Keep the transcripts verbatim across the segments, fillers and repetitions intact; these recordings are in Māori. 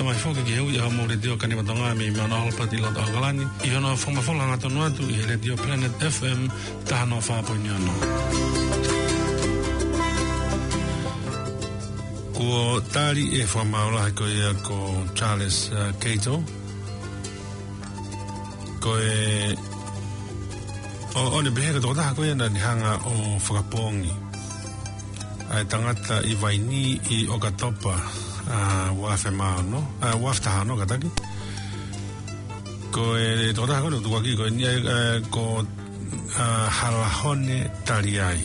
mai foka ki heu ia mo le dio kani matonga mi mana hol pati lo tangalani i ono foma fola ngato nuatu i le dio Planet F M tano fa poñano ko tali e foma ola ko ia ko Charles uh, Cato ko e o ole behera to da ko ia na hanga o whakapongi ai tangata i vaini i Okatopa Uh, wafe mano uh, wafta hano kataki ko e toda ko no tuaki ko ni uh, ko uh, halahone taliai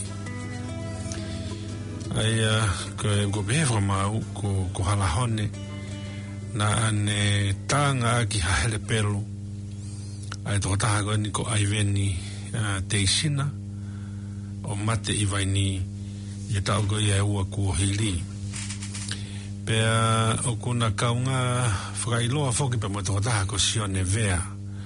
ai uh, ko ko befo ma ko ko halahone na ane tanga ki hele pelo ai toda ko ni ko ai veni uh, teisina o mate i vaini ia tau ko ia ua ku hili pea o kuna kaunga whakailoa whoki pa moto taha ko sione vea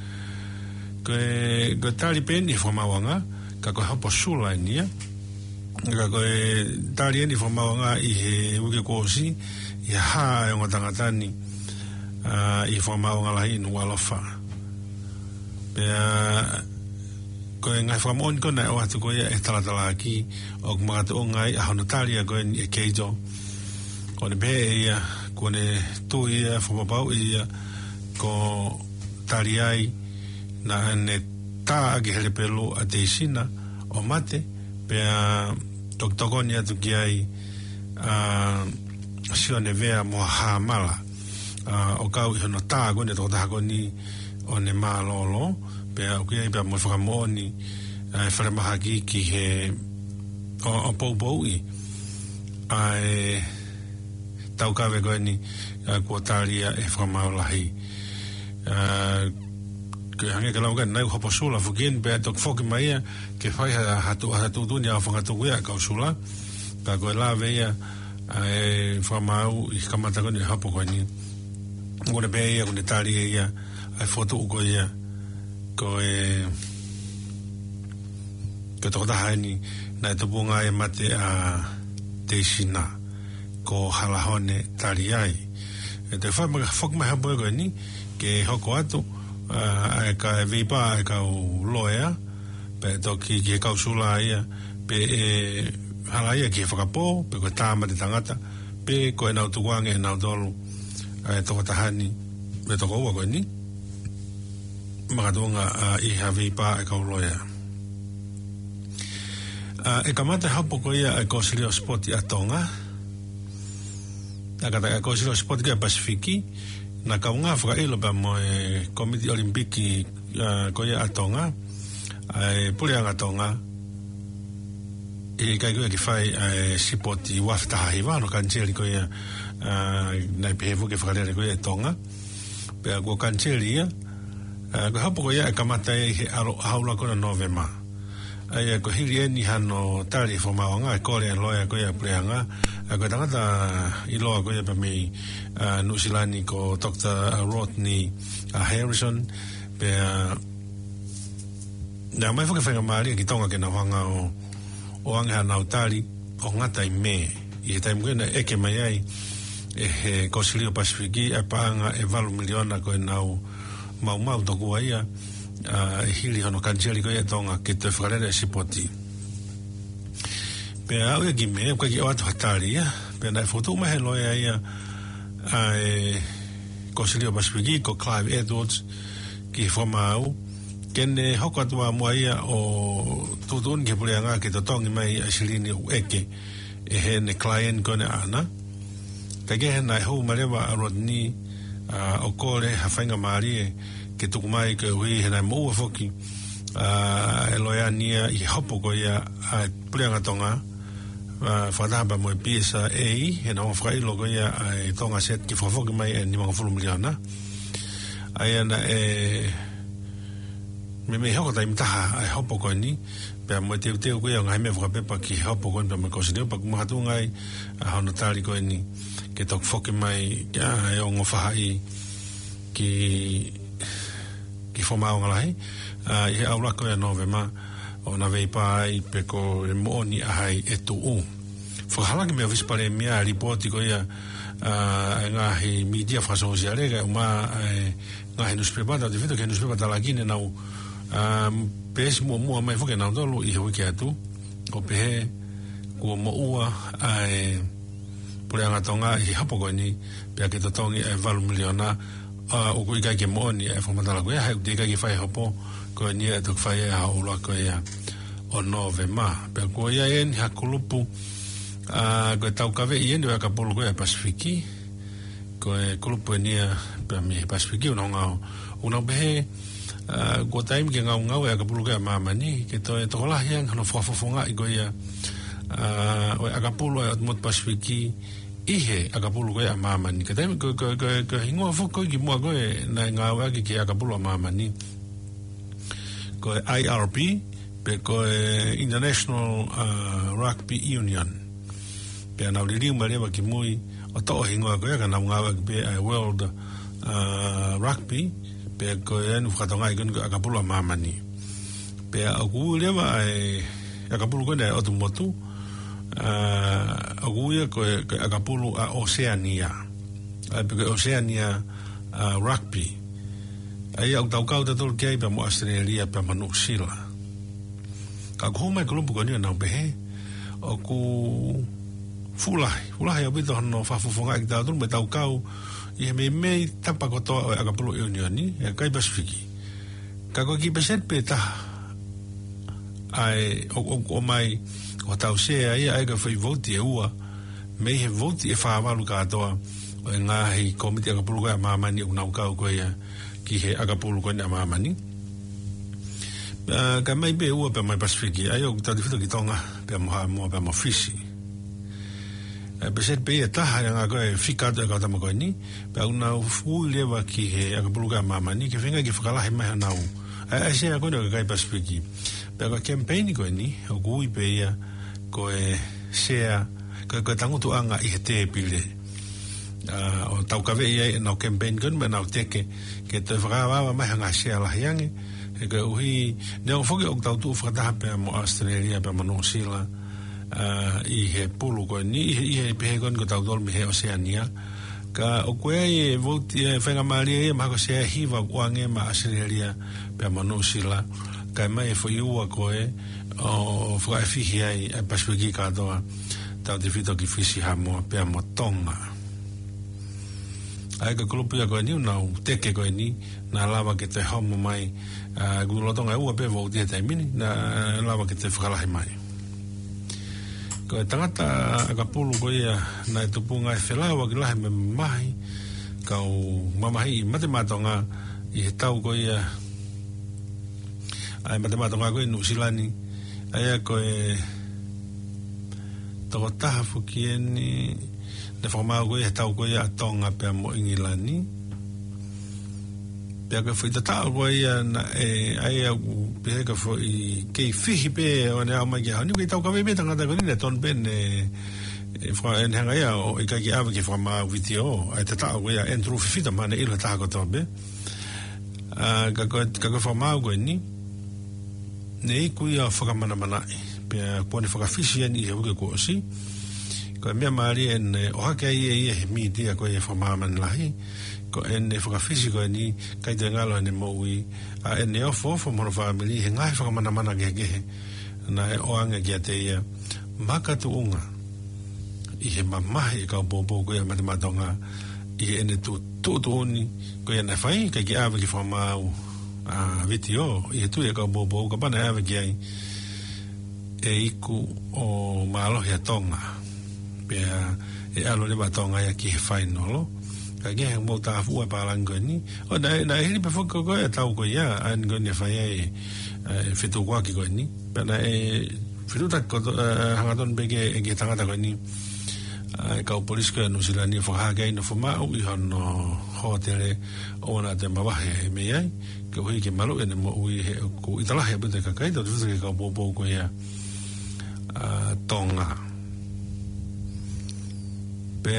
koe koe tali peni whamawanga ka koe hopo sula nia ka koe tali eni whamawanga i he uke kōsi i haa e onga tangatani uh, i whamawanga lahi inu walofa pea koe ngai whamoni kona e watu koe e talatala ki o kumagata o ngai a hono tali a koe ni e keijo kone be ia kone tu ia whapapau ia ko tari ai na ne tā agi hele pelo a teisina o mate pea toktokoni atu ki ai uh, sione vea mo haamala uh, o kau i hono tā kone tokotahakoni o ne maa lolo pea o ki ai pea mo whakamooni uh, wharamahaki ki he o, o pou pou i ai tau kawe koe ni uh, kua tāria e whamaulahi uh, ke hange ka lauga nai hopo sula fukin pe tok foki mai ke fai hatu hatu tunia o whangatu kuia ka sula ka koe la veia e whamau i kamata koe ni hapo koe ni ngone pe ia kone tāria ia ai foto uko ia koe ke tokotaha ni nai topunga e mate a teisina ko halahone tari ai e te whai whak mai hapo e koe ni ke hoko atu uh, e ka e vipa e ka u loea pe toki ki e kausula ia pe e hala ia ki e whakapo pe koe tāma te tangata pe koe nau tukuange e nau tolu e toko tahani me toko ua koe ni makatunga uh, i ha vipa e ka u loea uh, e kamata hapo koe ia e kosilio spoti a tonga na kata ko silo sport ke Pasifiki na ka unga fra ilo ba mo e komiti olimpiki uh, ko ya atonga ai pule anga tonga e kai ko ki fai e sipoti wafta hiva no kanceli ko ya uh, na pevo ke fra ko ya tonga pe ko kanceli ya uh, ko hapo ko ya kamata e alo haula ko novema ai ko hilieni hano tari fo maonga ko le loya ko ya pule anga ko tangata i loa ko ia pa mei uh, nusilani ko Doctor Rodney uh, Harrison pe uh, na mai whaka whenga maari ki tonga ke na whanga o o ange hana o tari o ngata i me i he taimu kena eke mai ai e he Kosilio Pasifiki e paanga e valu miliona ko e nau mau mau toku a ia uh, e hili hono kanceli ko ia tonga ke te whakarere sipoti pe au e ki me, kwa ki o atu hatari, pe na e fotu mahe loia ia ai Kosilio Pasifiki, ko Clive Edwards, ki whama au, kene hoko atua mua ia o tutun ke pulea ngā ke totongi mai a silini u eke, e he ne client kone ana, ka ke he nai hou marewa a Rodney, uh, o kore hawhainga maari e, ke tuku mai ke hui he nai moua foki, uh, e loia nia i hopo ko ia a pulea ngā tonga, Uh, whanahamba mo e P S A he na whakailo ko ia ai tonga set ki whafoki mai e ni mga whulu miliona ai ana e me me hoko taim taha ai hopo ko ni pe mo te te ko ia ngai me whakapepa ki hopo ko ni pe me kosineo pa kumahatu ngai a hono tari ko ni ke tok whoki mai e o ngowhahai ki ki whamao ngalahi uh, i he aurako e novema o na vei pai pe ko e mooni ahai e tu u. Whakalaki mea vispare mea ripoti ko ia nga he media francosiale ga uma nga he newspaper da divito che newspaper da la Guinea nau pes mo mo mai foke nau dolo I ho ke atu o pe ko mo ua ai por anga tonga I hapo ko ni pe ke to tongi e valu miliona o ko I ke mo ni e fo mandala ko ya de ka ke fai hapo ko ni e to fai ha o la ko ya o nove ma pe ko ya en hakulupu a ko tau ka ve yendo ka polo ko Pasifiki ko e kulupu ni pe mi Pasifiki no nga una be ko time ke nga nga ka polo ko mama ni ke to to la yang no fo fo nga ko ya o ka polo mo Pasifiki ihe ka polo ko mama ni ke time ko ko ko hingo fo ko ki mo ko na nga wa ki ka polo mama ni ko I R P pe ko International uh, Rugby Union pe na uri ma le ki moi o to hingo ko ka na nga pe World uh, Rugby pe ko en fkatonga ikon ka polo mama ni pe aku le ma ka polo ko na automotu uh, aku ya ko ka polo a Oceania pe ko Oceania uh, Rugby ai au tau kau ta tol ke pe mo Australia pe New Zealand ka ko mai ko ko ni na be o ku fulai fulai o bito no fa fu fonga ta tu me tau kau I me me tampa ko to a ka polo union ni e kai Pasifiki ka ko ki peset peta ai o o mai o tau se ai ai ka foi vote e ua me he vote e fa malu ka to nga hi komite ka polo ka mama ni una kau ko ya ki he a ka polo ko na mama ni ka mai be ua pe mai Pasifiki ai o ta difito ki tonga pe mo mo pe mo fisi pe set pe ta nga ko fika to ka ta mo ko ni pe una fu le wa ki he a ka polo ka mama ni ke finga ki fakala he mai na u ai se ko no ka Pasifiki pe ka campaign ko ni o ku I pe ya ko e sea ko ko tangu tu anga I te pile o tau ka ve ia no campaign kon me na te ke ke te frava ma nga sea la yangi e ka uhi ne o foki o tau tu frata pe mo Australia pe mo New Zealand I he pulu ko ni I he pe kon ko tau dol me he Oceania ka o ko e volti e fenga mali e ma ko se hiva wange ma Australia pe mo New Zealand ka mai fo yu ko e o fra fi ai e Pasifiki ka do tau de fito ki fisi ha mo pe mo Tonga ai ka klupu ya ko ni na te ke ko ni na lava ke te homo mai gu lo Tonga u pe vo te te mini na lava ke te fkala mai ko tangata ka pulu ko ia na tu punga e felawa ki la me mai ka o mamahi mate matonga I tau ko ia ai mate matonga ko New Zealand ai ko e to ta fu ki ni de forma ko ia tau ko ia Tonga pe mo Ingilani pe ka foi tata ko ia na e ai pe ka foi ke fihi pe o na ma ya ni ke tau ka be tanga ta ko ni ton ben e fra en hanga ia o ka ki ave ke forma video ai tata ko ia entro fita ma ne il ta ko to be a ka ko ka ko forma ko ni nei ku ia fa mana mana pe ko ni fa fishi ni e ko si ko me mari en o ha ke ia e mi dia ko e forma man lahi ko en e fa físico ni kai de ngalo ne mo wi a en e ofo fo mo family he ngai fa mana mana ge ge na e o anga ge te ia maka tu unga I he mama e ka bo bo ko ia mate matonga I en tu tu tu ni ko ia na fai ka ge ave ki fa ma a video I tu e ka bo bo ka bana ave ge ai e iku o malo ya Tonga pe e alo le matonga ya ki fai no lo ka ge mo ta fu pa lango ni o na na hiri pe foko ko e tau ko ya an go ne fa ye fitu kwa ki ko ni pe na e fitu ta ko hanga don be ge ge tanga ta ko ni ka o polis ko no sila ni fo ha ge no fo ma o I no hotel o na te ma ba he me ai ko hi ke malo ne mo ui ko itala he be ka kai do tu ka bo bo ko ya Tonga pe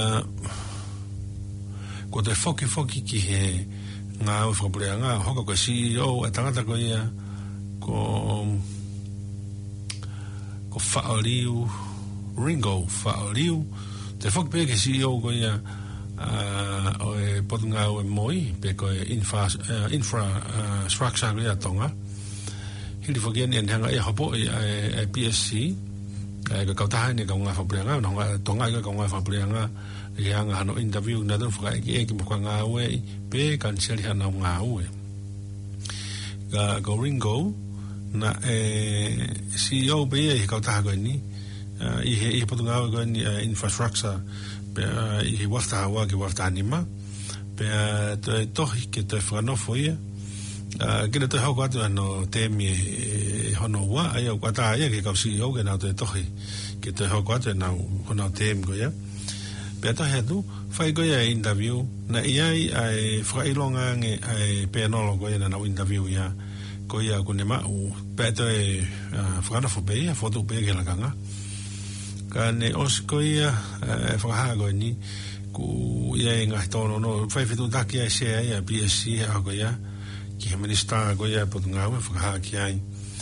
ko te foki foki ki he nga o fabule nga hoko ko C E O atangata ko ia ko ko faoliu Ringo faoliu te fok pe ke C E O ko ia o e potunga o e moi pe ko infra infrastructure ko ia tonga hili fok ia ni hanga ia hopo e P S C e ka ta ni ka nga fa prenga no nga tonga ka nga fa prenga e hanga no interview na don fa ki e ki mo nga we pe cancel hana nga we ga go ringo na e C E O be e ka ta ko ni i he i potunga ko ni infrastructure pe i wafta hawa ki wafta anima pe to to ke to frano foi ke to ha ko no temi hono wa ai ko ta ai ke ka C E O ke na to to ke to ha ko na hono tem ko ya pe to he du fai ko ya interview na ai ai fai longa nge ai pe no lo ko ya na interview ya ko ya ko ne ma pe to e frano fo be ya foto be ke la kanga kane oskoia e whakahago ni ku ia e ngai tono no whai whitu taki ai sea ia P S C a ko ia ki he minister ko ia potunga ue whakahaki ai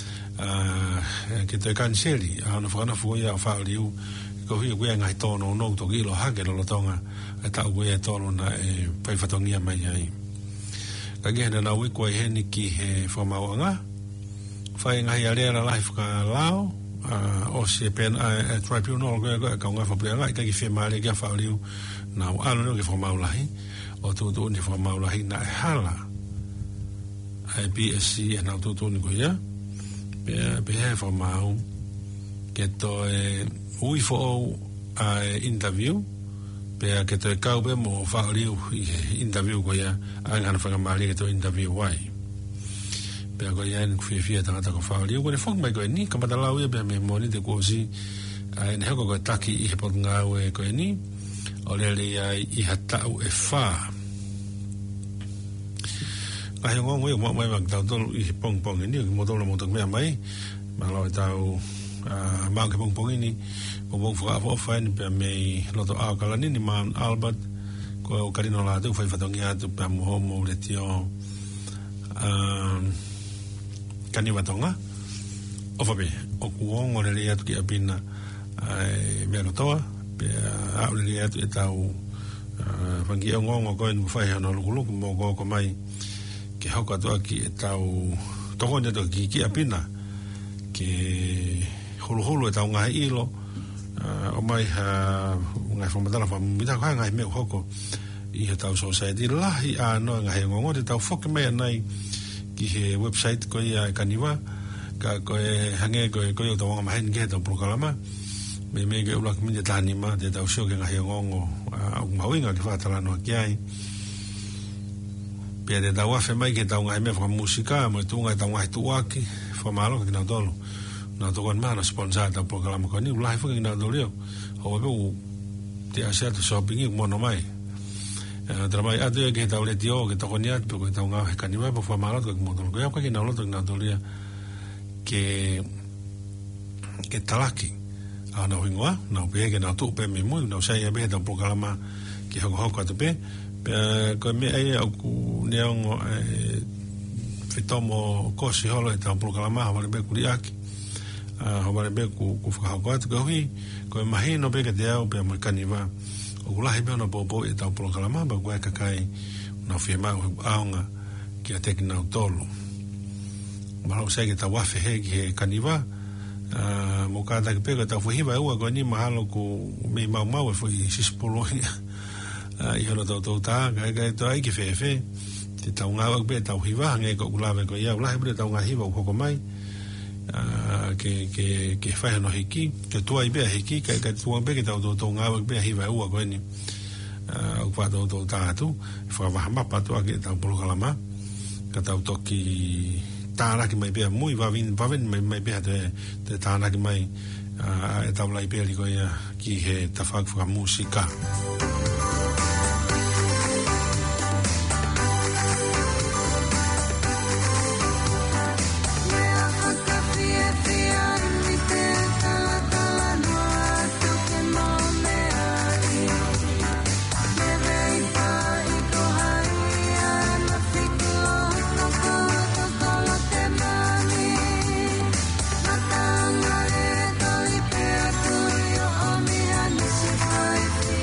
ke toi kanseli a no whakana fua ia o whaoliu ko hui kuia ngai tono no to kilo hake lo tonga e tau kuia tono na e whai whatongia mai ai ka gehena na ui kua he ni ki he whamauanga whai ngai a rea la lai whakalao Uh, o se pen a tribunal go go ka nga fa plenga ka ki fe male ka fa liu na ano no ki fa maulahi o tu tu ni fa maulahi na hala ai P S C na tu tu ni go ya be be fa mau ke to e ui fo a interview be ke to ka be mo fa liu interview go ya an fa male ke to interview wai pe ko yan ku fi ta ta ko fa li ko ne fok mai ko ni ka ba la we be me mo ni de ko si ai ne ko ko taki i po nga we ko ni o le le ai i hata u e fa ai ngo ngo mo mai ba ta to i pong pong ni mo to mo to me mai ma lo ta u ma ke pong pong ni o bo fa fa fa ni pe me lo to a ka la ni ma Albert ko ka no la tu fa fa to ngia tu pa mo mo le tio um kani watonga o fabe o kuongo le le atu ki apina ai me toa pe a le atu e tau fangi o ngongo ko en fai no lukulu mo go ko mai ke hoko to ki e tau toko ne to ki ki apina ke holo holo e tau ngai ilo o mai ha ngai fo matala fa mi ta ngai me hoko i he tau society lahi a no ngai ngongo te tau foke me nai ki he website ko ia kaniwa ka ko e hange ko ko to nga mahen ge to programa me me ge ulak min ta anima de ta sho ge nga he ngongo a ma winga ke fa tala no ki ai pe de da wa fe mai ge ta nga me fa musika mo tu nga ta nga tu aki fa malo ke na dolo na to kon mana sponsor ta programa ko ni ulai fa ge na dolo ho be u te asia to shopping mo no mai trabalho a de que tal tio que toconia porque tá unha canima por formar que como que eu que não lo tenho na teoria que que tal aqui a no vingoa no pe que na tu pe me mo no sei be do programa que ho ho ka tu pe que me ai ku neon fitomo cosi holo e tá programa va be kuriaki a va be ku ku fa ho ka tu hui ko imagino be que te au pe mo canima o la hebe no popo e tau programa ba gua kakai na firma aunga ki a tekna tolo ma o sei que ta wafe he ki kaniva mo ka da ke pega ta foi va ua goni mahalo ku me mau mau foi sispolonia i hono to to ta ga ga to ai ki fe fe te tau nga wa be tau hiva nge ko la ve ko ia la hebe tau nga hiva ko mai que que que fai no hiki que tu ai be hiki que que tu be que tau to nga be hiva ua ko ni o fa to to ta tu fa va ma pa to que tau programa que tau to ki ta la que mai be muy va vin va ven mai mai be de de ta la que mai a tau lai be ko ia ki he ta fa fa música Bye.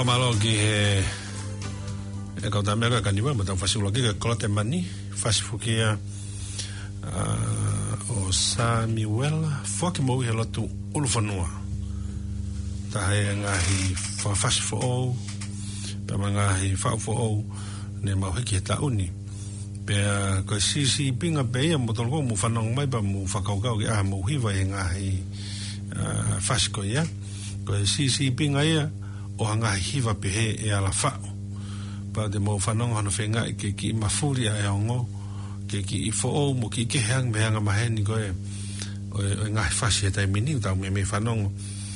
Whamalo ki he e kau tamea ka kaniwa ma tau whasiuloki ka kolote mani whasifukia o Samuel whaki mou he lotu uluwhanua ta hei ngahi whawhasifo o pe ma ngahi whawfo o ne mauhiki he tauni pe ko sisi pinga pe ia motolko mu whanong mai pa mu whakaukau ki aha mou hiwa he ngahi whasiko ia ko sisi pinga ia o hanga hiva pe he e ala whao pa de mo whanong hana whenga i ke ki mafuri a e ongo ke ki i fo o mo ki ke heang me hanga maheni ko e o ngai whasi e tai mini utau me me whanong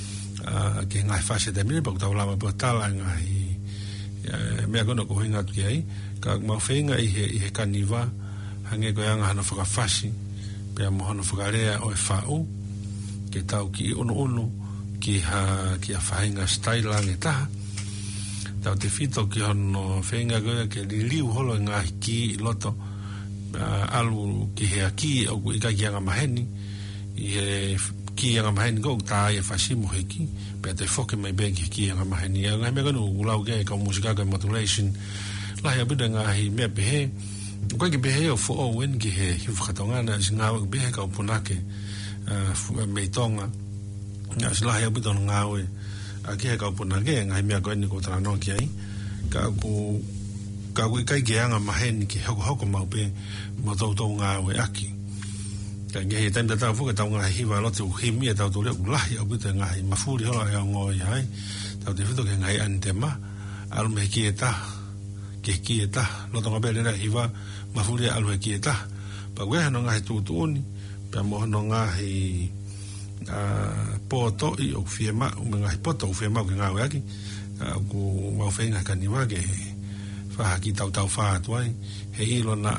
ke ngai whasi e tai mini pa utau lama pa tala ngai mea kono ko hinga tu ki ai ka mau whenga i he, i he kaniwa hange ko hanga hana whaka whasi pe mo hana whakarea o e whao ke tau ki ono ono ki ha ki a whainga style lang e taha tau te whito ki hono whainga goia ke li liu holo ngā ki loto uh, alu ki he a ki au i ka ki anga maheni i he ki anga maheni kou tā i a whasimu he ki pe te whoke mai bengi ki anga maheni a ngai mea kanu ulau ke kau musika ka modulation lahi abida ngā hi mea pehe koe ki pehe o fo o wen ki he hi whakatongana si ngā wak pehe kau punake uh, mei tonga nga sila ya buton ngawe aki ka puna ge ngai mea ko ni ko tra no ki ai ka ku ka ku kai ge anga maheni ki hoko hoko mau pe mo to to ngawe aki ka ge he tanda ta fu ka ta nga hi va lo tu hi mi ta to le la ya buton ngai mafuri ho ya ngo ai ta te fito ke ngai ante ma al me ki eta ke ki eta lo to ngabele na hi va mafuri al me ki eta pa we no ngai tu tu ni pa mo no ngai Uh, poto i o fiema o mga poto o fiema o ngā waki uh, ku mau whenga kaniwa ke whaha ki tau tau wha atuai he ilo na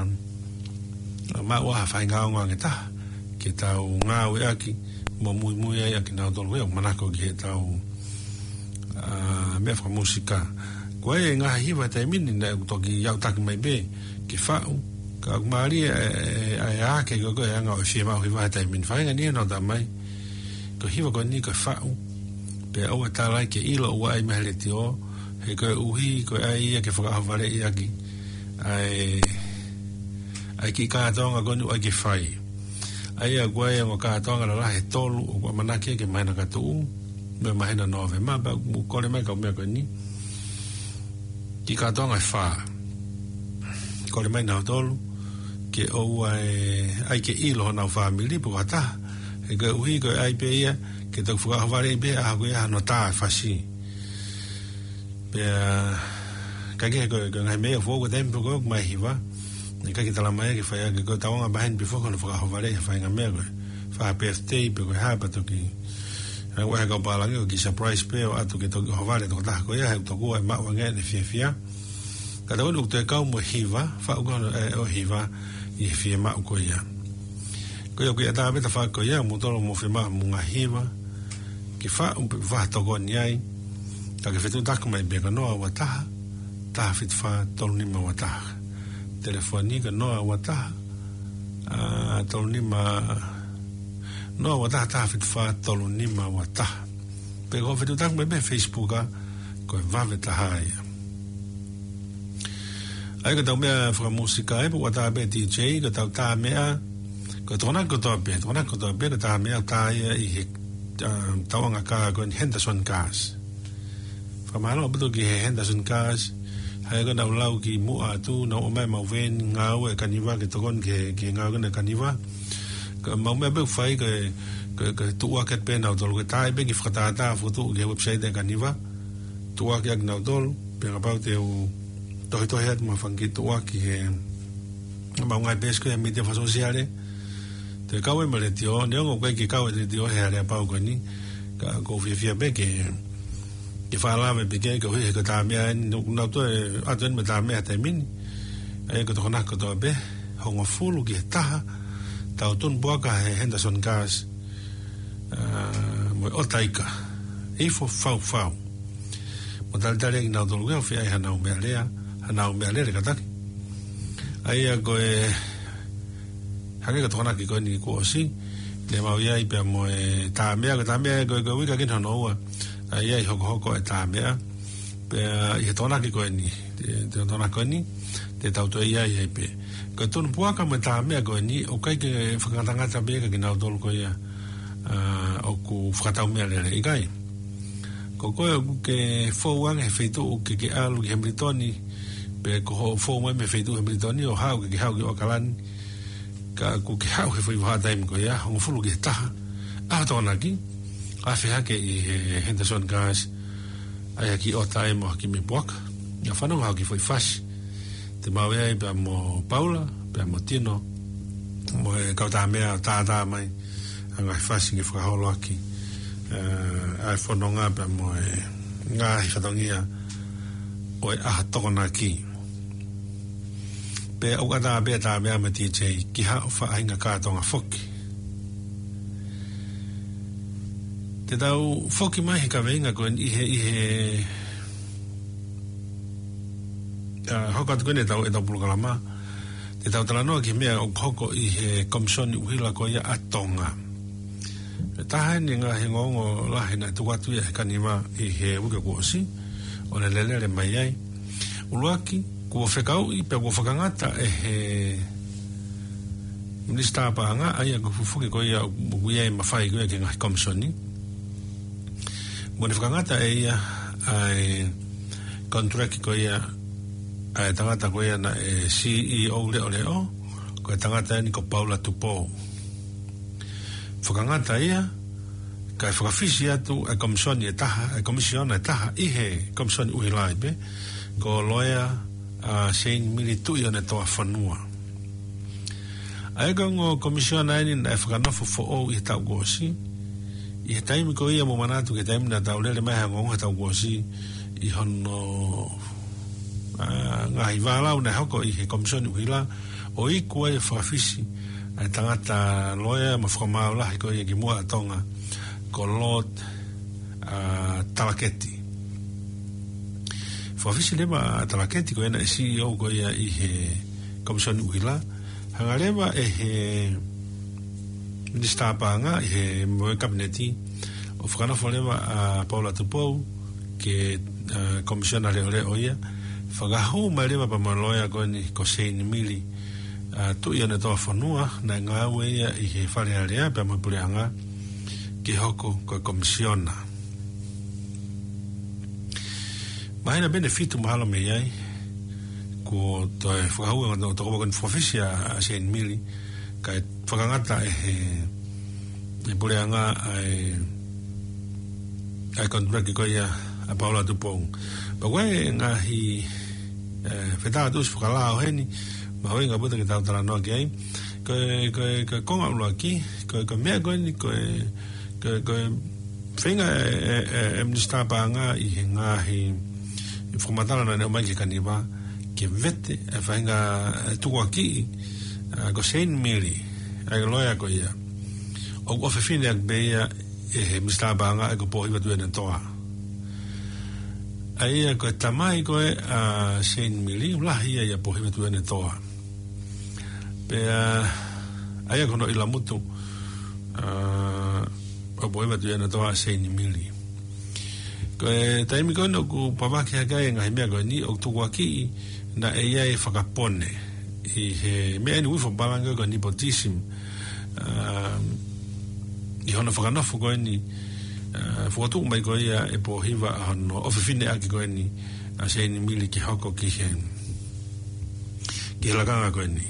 uh, ma ua whai ngā ngā nge taha ke tau ngā waki mo mui mui ai aki nau tolu weo manako ki he tau uh, mea wha musika kua e ngā hiwa te mini na toki iau taki mai be ke whau ka kumari ai ake ko koe anga o fiema o hiwa te mini whainga ni no ta mai ko hiwa ko ni ko whau pe au ta lai ke ilo ua ai mehere ti o he koe uhi koe ai ia ke whakahaware i aki ai ai ki kātonga konu ai ke whai ai a guai ango kātonga la lahe tolu o kua manake ke mahina katu me mahina nove ma ba mu kore mai kau mea koe ni ki kātonga e wha kore mai nao tolu ke o ai ai ke ilo nao whamili po kata e koe uhi koe ai pe ia ke tau whakahaware i pe a koe a no tā e whasi pe ka ke koe koe ngai mea fōko tempo koe mai hiwa e ka ki tala mai ke whai ake koe tawanga bahen pi whoko no whakahaware i whai ngā mea koe wha birthday pe koe hapa toki e wahe kau pālangi o ki surprise pe o atu ke toki haware toko taha koe ia he toku ai maua ngai ne fia fia ka tau nuk te kau mo hiwa wha ukono e o hiwa i fia mau koe ia koe o kia tā peta wha koe ia mo tolo mo fia mau munga hiwa ki wha umpe wha toko ni ai ka ke whetu taku mai beka noa wa taha taha whitu wha tolu nima wa taha telefoni ka noa wa taha uh, tolu nima noa wa taha taha whitu wha tolu nima wa taha pe ko whetu taku mai be Facebook a koe wawe taha ia ai ka tau mea whaka musika e po wa taha be D J ka tau taha mea ko tona ko toa be tona ko toa be ka taha mea taha ia i he uh, tawanga ka koe Henderson Cars Pamalo betul ki Henderson Cars hai ko na lau ki mua tu na o mai mau ven ngau e kaniwa ke tokon ke ke ngau ke kaniwa ka mau me be fai ke ke tu wa ke pe na tol ke tai be ki frata ta foto ke website de kaniwa tu wa ke na tol pe about te o to to het ma fan ki tu wa ki ma ngai bes ke mi de fa sociale te ka we male tio ne ngo ke ki ka we tio he ale pa ko ni ka ko fi fi be ke ki whaala me peke ka hui he ka tā mea nau to e atuen me tā mea te mini e ka toko naka to be honga fulu ki he taha tau tun buaka he Henderson Cars uh, mo o taika e fo fau fau mo tali tali e nau tolu keo fi ai hanau mea lea hanau mea lea ka taki ai a ko e hake ka toko naki ko ni ko osi le mau iai pe mo e tā mea ka tā mea ko e ka wika kin hano ua ai ai hoko hoko e tā mea pe i tona ki ko ni te tona ko ni te tau to ia ia pe ko tonu puaka me ta me ko ni o kai ke whakatanga ta be ka ki nau tolu ko ia o ku whakatau mea lere i kai ko koe o ke fōwang he whaitu o ke ke alu ki Hemritoni pe ko ho fōwang me whaitu Hemritoni o hau ke ke hau ki Okalani ka ku ke hau he whaitu hataim ko ia hongo fulu ki taha a tona ki a whiha ke i Henderson Gas ai ki o tae mo ki me buaka ia whanau hau ki whai whasi te mawe ai pe mo Paula pe mo Tino mo e kauta mea tātā mai anga whasi ngi whakaholo aki uh, ai whanonga pe mo e ngā hi whatongia o e aha tokona ki pe au kata bea tā mea ma T J ki hao whaahinga kātonga whoki te tau whoki mai he ka veinga koen ihe ihe uh, hoka tukune tau e tau pulukalama te tau talanoa ki mea o hoko ihe komisioni uhila ko ia atonga taha ni ngā he ngongo lahi na tuwatu ia he kanima i he uke kuosi o le lelele mai ai uluaki kua whekau i pe kua whakangata e he minista apahanga ai a kufufuki ko ia uia i mawhai ko ia ki ngā komisioni mone whakangata e ia ai kontraki ko ia ai tangata ko ia na e C E O leo leo ko e tangata ni ko Paula Tupou whakangata ia kai whakawhisi atu e komisioni e taha e komisiona e taha i he komisioni uhilai pe ko loia a Shane Mili tui one toa whanua ai ka ngo komisiona ini na e whakanofo fo o i tau gosi i he taimi ko ia mo manatu ke taimi na tau lele mai hangongo he tau gosi i hono ngā hi wālau na hoko i he komisioni uhila o i kua i whakawhisi ai tangata loia ma whakamau lahi ko i ki mua atonga ko Lord uh, Talaketi whawhisi lema Talaketi ko ena e C E O ko ia i he komisioni uhila hanga lema e he minista apanga i he moe kabineti o whakanafo lema a uh, Paula Tupou ke uh, komisiona leo leo ia whakahou mai lema pa ma loia ko ni ko Shane Mili Uh, tu ia ne toa whanua na ngā ue ia i he whare area pe mai pureanga ki hoko ko komisiona mahina benefitu mahalo me iai ko toi whakahau ngā toko wakon whawhisi a Shane Mili ka e whakangata e he e pureanga ai ai kontraki ko ia a Paula Tupou pa koe ngā hi whetā tus whakalao heni ma hoi ngā puta ki tau tala noa ki ai ko e konga ulu aki ko e mea koe ni ko e ko e whenga e minista pāanga i he ngā hi whakamatala na neo mai ki kaniwa ki vete e whenga tuku aki ko Shane Mili ai loia ko ia o ofe whine ak beia e he minista pāanga e ko pohi watu ene toa ai ko e tamai ko e Shane Mili ulahi ia ia pohi watu ene toa pe aia kono ila mutu o poema tu yana toa Shane Mili ko e taimi kono ku pamaki hakai ngai mea koe ni o tuku aki na e ia e whakapone i he mea ni wifo balanga ko nepotism i hono whakanofo koe ni whakatuku mai koe ia e po hiva hono ofifine aki koe ni a Shane Mili ki hoko ki he ki he lakanga koe ni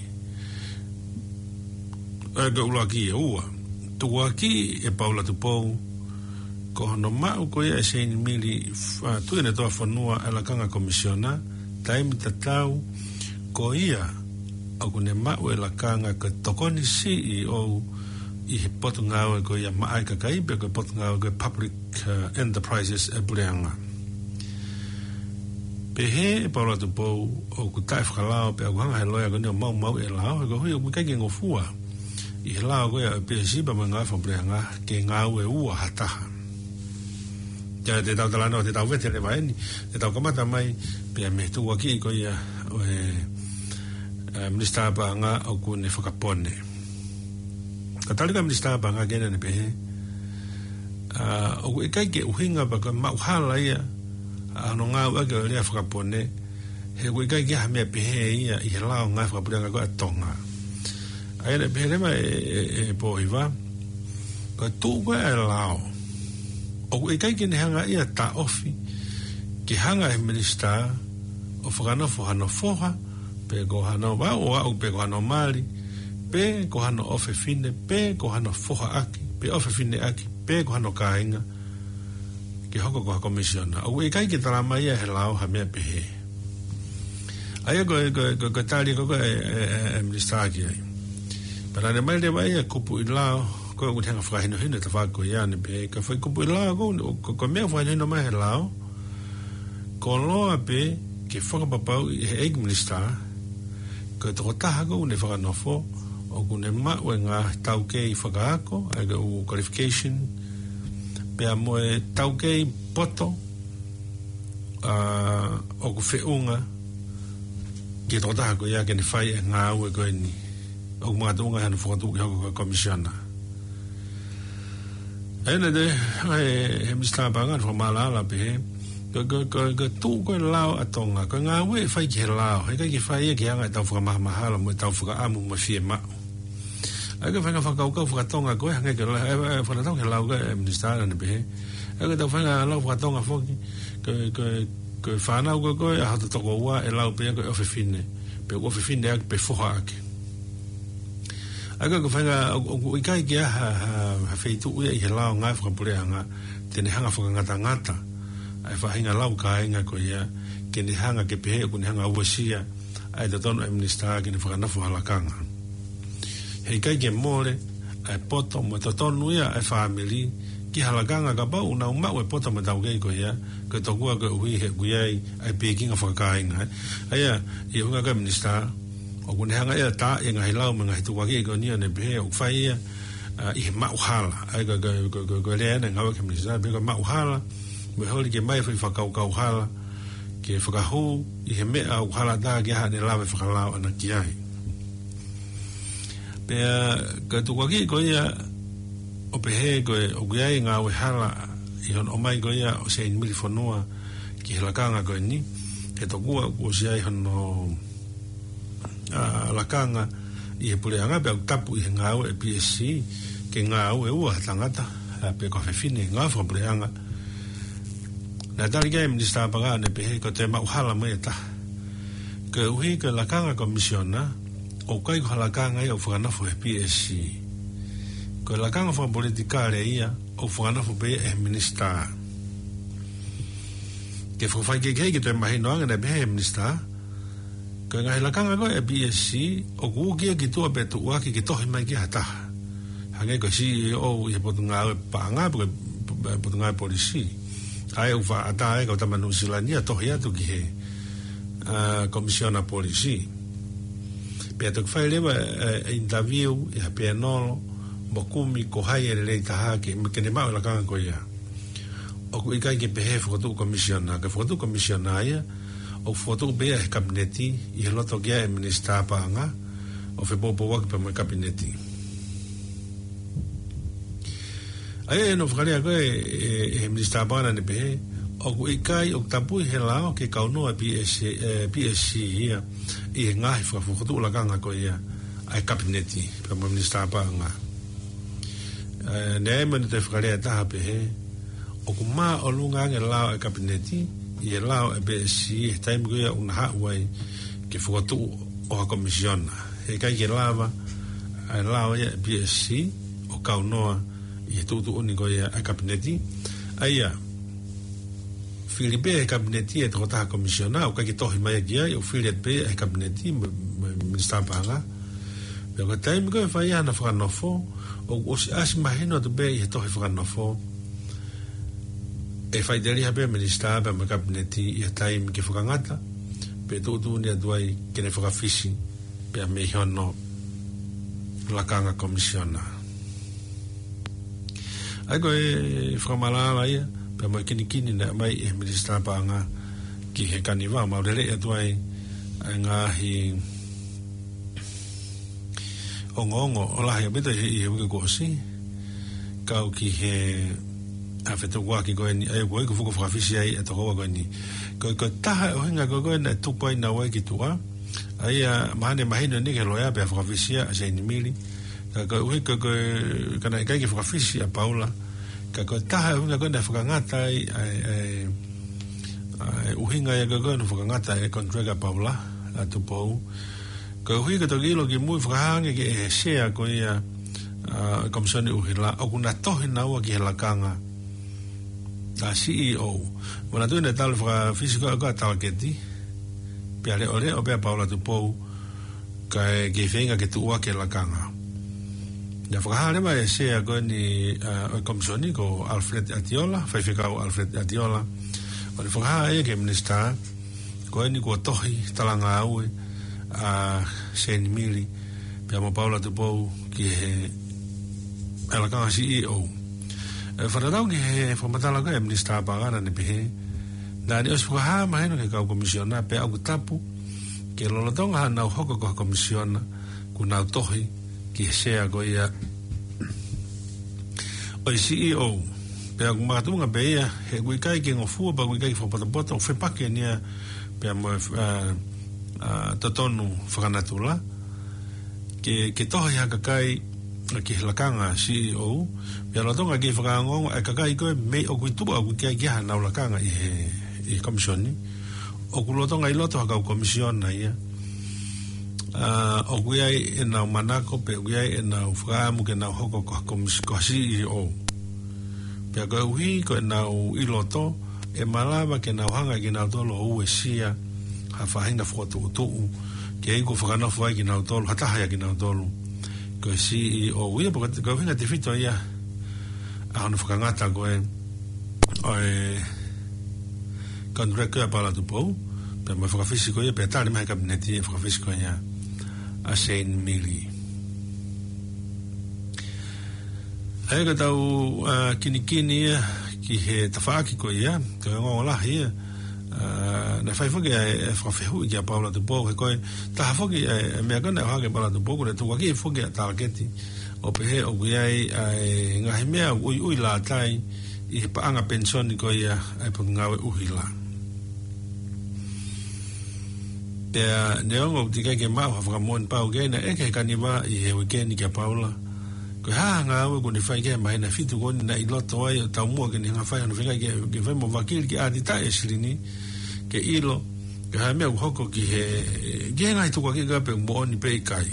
e ka ula ki e ua tuku aki e Paula Tupou ko hono mau ko ia e Shane Mili tu ene toa whanua e lakanga komisiona taimi tatau ko ia au kune mau e lakanga ka tokoni C E O i he potu ngau e ko ia maai ka kaipe ko potu ngau ko Public uh, Enterprises e bureanga pe he e Paula Tupou o kutai whakalao pe au hanga he loia ko neo mau mau e lao e ko hui o mikaiki ngofua i he lao koe a P S I pa ma ngai whapreanga ke ngau e ua hataha kia te tau talanoa te tau vete le vaeni te tau kamata mai pe a me tu waki koe ia o he minista pa nga au kune whakapone ka talika minista pa nga kena ne pehe o e kai ke uhinga pa ka mau hala ia ano ngā waka o lea whakapone he koe kai kia mea pehe ia i he lao ngā whakapuranga koe atonga ai le pehe lema e po iwa koe tū koe e lao o koe kai kine hanga ia ta ofi ki hanga he minister o whakanofo hano foha pe ko hano wa o au pe ko hano mali pe ko hano ofe fine pe ko hano foha aki pe ofe fine aki pe ko hano kainga ki hoko ko komisiona o e kai ki tarama ia he lao ha mea pehe ai ko ko ko tali ko e minister aki ai para ne mai le vai kupu i lao ko ko tanga fra hino hino ta fa ko ia ne pe ka foi kupu i lao ko ko mea fa hino mai he lao ko lo ape ke foka papau i he eik minister ko to taha ko ne fa no fo o ko ne ma o nga tau ke i fa ko ai ko qualification pe mo tau ke poto a o ko fe unga ke to taha ko ia ke ne fai nga o ko ni o ma tunga han fo tu ko komisiona ene de ai he minister bangan fo mala la pe ko ko ko tu ko lao atonga ko nga we fai ke lao he ke fai ke anga tau fuka maha mahala mo tau fuka amu mo fie ma ai ko fanga faka ko fuka tonga ko hanga ke la fa tau ke lao ke minister na be ai ko tau fanga lao fuka tonga fo ko ko ko fa na ko ko ha to ko wa e lao pe ko ofe fine pe ofe fine ak pe fo ha ke ai ko fanga o kai ke ha ha fei tu e lao nga fuka pure hanga tene hanga fuka ngata ngata ai fa hinga lau ka inga ko ia ke ni hanga ke pe ko ni hanga usia ai to tono minister ke ni fa na fa la kanga he kai ke mole ai poto mo to tono ia ai family ki hala kanga ka ba una uma we poto mo tau ke ko ia ko to ko ko hui he ku ia ai pe kinga fa ka inga ai ia i hunga ka minister o ko ni hanga ia ta inga he lau menga hitu wa ke ko ni ne pe o fa ia i ma uhala ai ko ko ko le na ngawa ke minister be ko ma uhala me holi ke mai foi fakau kau hala ke fakahu i he mea au hala da ke ha ne lawe fakalao ana ki ai pe ka tu kwa ki ko ia o pe he ko o gui nga we hala i hon o mai ko ia o se in mili fonua ki he lakanga ko ni he to kua o se ai hon o lakanga i he pule anga pe au tapu i he ngau e P S C ke ngau e ua tangata pe ko fefine ngau fa pule anga na tali ke minister paga ne pe ko te ma uhala mo eta ke uhi ke la kanga komisiona o kai ko la kanga ia fo na fo P S C ko la kanga fo politika le ia o fo na fo pe e minister ke fo fa ke ke ke te ma hino anga ne pe minister ko nga la kanga ko e P S C o ku ki ki to pe to wa ki to mai ki hata hange ko si o e po nga pa nga po po nga polisi ai o fa ata ai ko tamanu silania to ia to ki he a komisiona polisi pe to fa le interview e pe no bokumi ko hai le ta ha ke me ke ne ma la kan ko ia o ku ikai ke pe he fo to komisiona ke fo to komisiona ia o fo to be e kabineti i lo to ge minister pa nga o fe bo bo wa pe mo kabineti ai no fakaria ko e minister bana ne be o ku ikai o tapu he lao ke kauno P S C P S C ia i nga fa fo to la kanga ko ia ai kabineti pe mo minister pa nga ne me te fakaria ta pe he o ku ma o lunga nge lao e kabineti i lao e P S C e time ko ia un ha wai ke fo to o komisiona e kai ke lava ai lao ia P S C o kauno i tu tu ni ko ia kabineti aia Filipe kabineti e trota komisiona o ka ki to mai kia o Filipe e kabineti minister panga pe ko time ko fa ia na fra no fo o o as mahino to be e to fra no fo e fa deli habe minister ba kabineti e time ke fra ngata pe tu tu ni duai ke ne fra fishing pe me hono la kanga komisiona ai ko e whakamala ia pe mai kini kini na mai e minister pa nga ki he kaniwa ma rele e tuai nga hi ongo ongo ola he beta hi he ko si ka ki he a fetu wa ki ko ni ai ko ko fuko frafisi ai to ko ko ni ko ko ta o hinga ko ko na tu ko na wa ki tu a ai ma ne ma hino ni ke lo ya be frafisi a se ni mili ka ko wi ko ko kana ka ki frafisi a Paula ka ko ta o hinga ko na fuka ngata ai ai ai o hinga ya ko ko na fuka ngata e kontrega Paula a tu po ko hui ko to gilo ki mu fuka hange ke se a ko ya a komisioni uhila o kuna tohi na wa ki la kanga a C E O wana tu ne tal fra fisiko ka tal ke ti piale ole o pe Paula tu po ka ke venga ke tu wa ke la kanga ya fra hale ma se a go ni o komisioni ko Alfred Atiola fa fika o Alfred Atiola o le fra ha ke minister ko ni ko tohi talanga au a sen mili pe mo Paula tu po ki ela ka C E O e fara dau ke fa matala ka minister pagana ne pe da ni os ha ma no ke ka komisiona pe au tapu ke lo tonga na hoko ko komisiona kuna tohi ki sea go ia o C E O pe au ma tunga pe ia he gui kai ke ngofu ba gui kai fa pata pata fe pa ke nia pe mo a totonu fanatula ke ke tohi ha ka kai ki la kanga C E O ya la tonga ki fa ngo e ka kai ko me o ku tu o ku ki ki ha na la kanga e e komisioni o ku lo tonga i lo to ka komisiona ia a o ku ai e na manako pe ku ai e na fra mu ke na hoko ko komisiko C E O pe ka hui ko na u i lo to e malava ke na hanga ke na to lo u sia ha fa hinga fo to to ke ko fa na fo ki na to lo hata ha ki na to lo ko C E O wi po ko vinga te fito ia a no fuka ngata ko e ai kan reka para tu po pe ma fuka fisiko ia pe tali mai kabineti fuka fisiko ia a sen mili ai ka tau kini kini ki he tafaki ko ia ko ngola ia na fai foki e frafehu ki a Paula tu po ko ta foki e me agana ha ke Paula tu po ko tu ki foki ta keti o pe he o ai ai nga he me ui ui la tai i pa anga pension ko ia ai pa ngawe uhila te ne o ti ke ma fa mon pa o ke na e ke kaniva i he weekend ki a Paula ko ha nga o ko ni fai ke mai na fitu ko na i loto ai ta mo ke ni nga fai no venga ke ke vai mo vakil ki a di ta eslini ke ilo ke ha me hoko ki he ge ngai to ke ga pe mo ni pe kai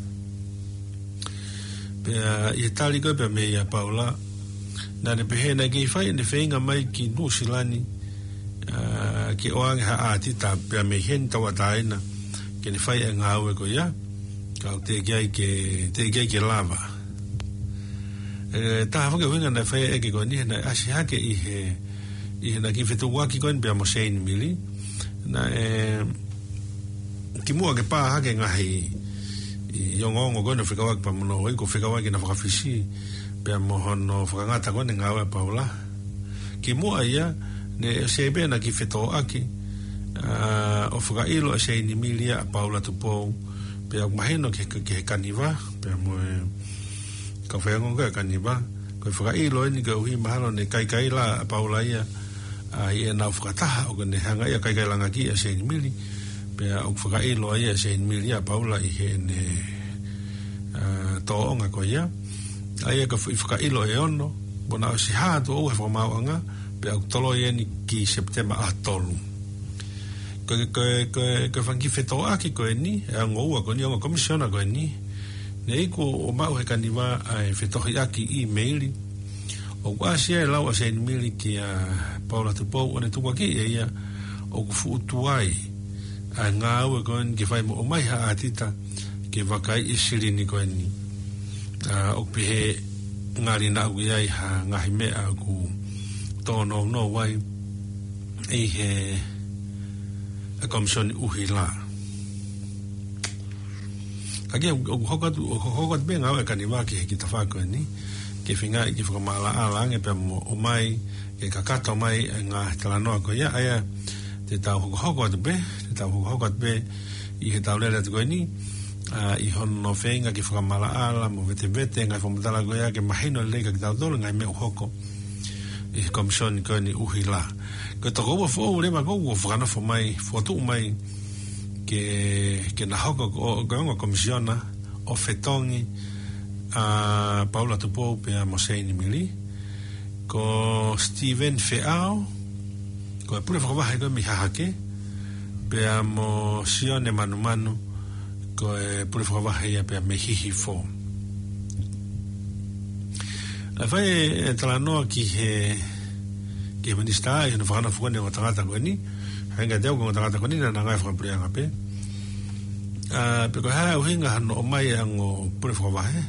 pe i tali ko pe me ya Paula na ne pe he na ke fai ne fenga mai ki no silani ke oang ha ati ta pe me hen ta wa taina ke ni fai nga o ko ya ka te ke ke te ke ke lava e ta fa ke venga na fai e ke ko ni na asi ha ke i he i na ki fetu wa ki ko en pe mo sein mili na e ki mua ke pa ha ke ngahi i yongongo ko no fika wa pa mo no ko fika wa ki na fa fisi pe mo no fa ngata ko nga wa Paula ki mua ia ne se be na ki feto aki o fa ilo se ni milia Paula tu po pe ma heno ke ke kaniva pe mo ka fa ngo ka kaniva ko fa ilo ni ko hi mahalo ne kai kai la Paula ia ai e na fukataha o ne hanga ia kai kai langa ki a se ni mili pe o fuka e lo ia se ni mili a Paula i he ne to onga ko ia ai ka fuka e lo e ono bona si ha to o fa ma anga pe o tolo ia ni ki september a tolu ko ko ko ko fangi feto a ki ko ni a ngo ko ni ngo komisiona ko ni nei ko o ma o he kaniva ai feto ia ki email o wasi e lau a se ni mili ki a Paula tu po o ne tu waki e ia o kufu utuai a ngā ue koen ki whai mo o mai ha atita ki wakai i siri ni koen ni o pihe ngāri na au iai ha ngahi mea ku tōno no wai e he a komisioni uhi la ake o hokatu o hokatu be ngā ue kani waki he ki ta whako ni ke whinga i ki whakamala alange pe mo o mai ke kakata mai ngā talanoa ko ia aia te tau hoko hoko atu pe te tau hoko hoko atu pe i he tau lere atu koe ni i hono whenga ki whakamala ala mo vete vete ngai whamatala ko ia ke mahino leika ki tau tolu ngai meo hoko i komisioni ko ni uhila ko to go fo le ma go fana fo mai fo tu mai ke ke na hoko go go komisiona o fetongi a Paula Tupo pe a Moseini Mili ko Steven Feao ko e pure whakawahe ko mi hahake pe a mo sione manu manu ko e pure whakawahe ia pe a me hihi fo a whai e tala noa ki he ki he minista e no whakana fukone o tangata ko ni hainga deo ko tangata ko ni na ngai whakapure anga pe a pe ko hae uhinga hano o mai ango pure whakawahe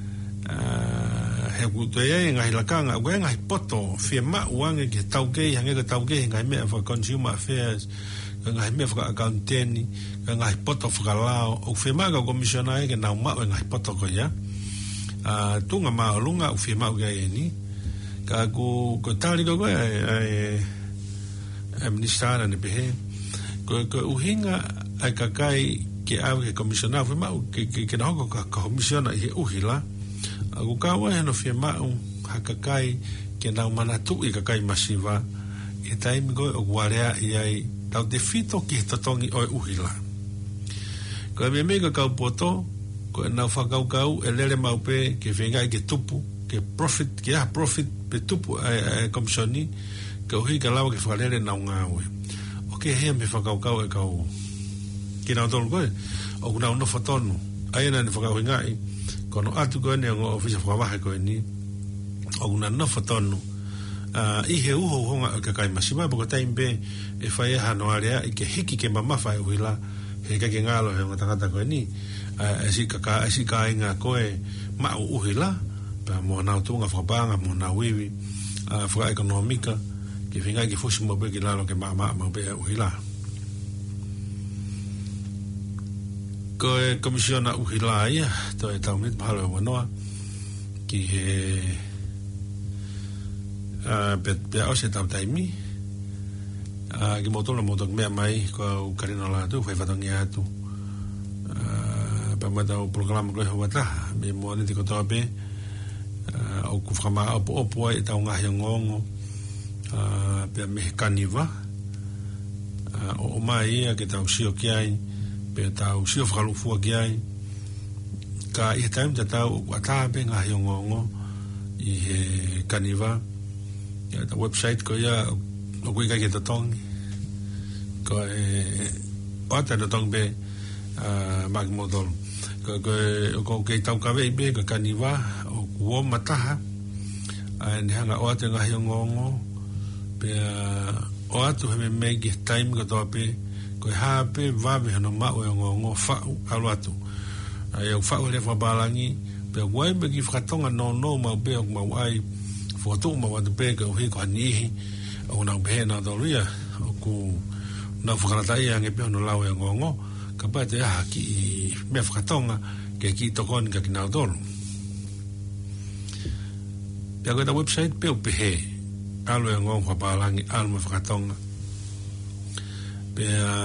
he kutoia ngai lakanga ko ngai poto fie ma wange ki tauke hange ka tauke ngai me for consumer affairs ngai me for accountant ngai poto for lao o fie ma ka commissioner ke na ma ngai poto ko ya a tunga ma lunga o fie ma ga ni ka ko ko tali ko e e minister na be ko ko uhinga ai ka kai ke au ke commissioner fie ma ke ke na ko ka commissioner i uhila aku kawa no fie mau hakakai ke na mana tu i kakai masiva e taimi go o warea i ai tau te fito ki totongi o uhila ko me me ka poto ko na fakau kau e lele mau pe ke venga ke tupu ke profit ke a profit pe tupu e komisioni ke uhi ka lawa ke falele na ngawe o ke he me fakau kau e kau ki na tolu ko o kuna no fotonu ai na ni fakau ngai kono atu ko ne ngo ofisa fwa ko ni o una no fotonu a i he uho honga ka kai masima bo taimbe e fai ha no area i ke hiki ke mama fai wila he ka ke ngalo he ngata ngata ko ni a si ka ka si ka inga ko e ma uhila pa mo na tu nga fabanga mo na wiwi a fwa economica ke vinga ke fosi mo be ke lalo ke mama mo be uhila ko e komisiona uhila ia to e taumit mahalo e wanoa ki he uh, pe, pe au se tau taimi uh, ki motola motok mea mai ko karino la tu fai fatongi atu uh, pa mata o programa ko e hawata me mo ni tiko toa pe uh, o kuframa opo opo e tau ngahi ngongo uh, pe me kaniva uh, o mai ia ke tau sio kiai pe tau sio whakalu fua ki ai ka i he taim te tau ata pe ngā hiongongo i he kaniva ia ta website ko ia o kui kai ke tatongi ko e o ata tatongi pe maki modolo ko ko ke tau kawe i pe ka kaniva o kuo mataha ni hanga o ata ngā hiongongo pe o atu he me mei ki taim ko toa pe ko ha pe vabe no ma o ngo fa alu atu ai o fa o le fa balangi pe wai be ki fratonga no no ma be o ma wai foto ma wa de pe ko hi ko ni o na be na do ria o ku na frata ia nge pe no la o ngo ka pa te ha ki me fratonga ke ki to kon ka na do pe ko da website pe o pe he alu ngo fa balangi alu me fratonga pe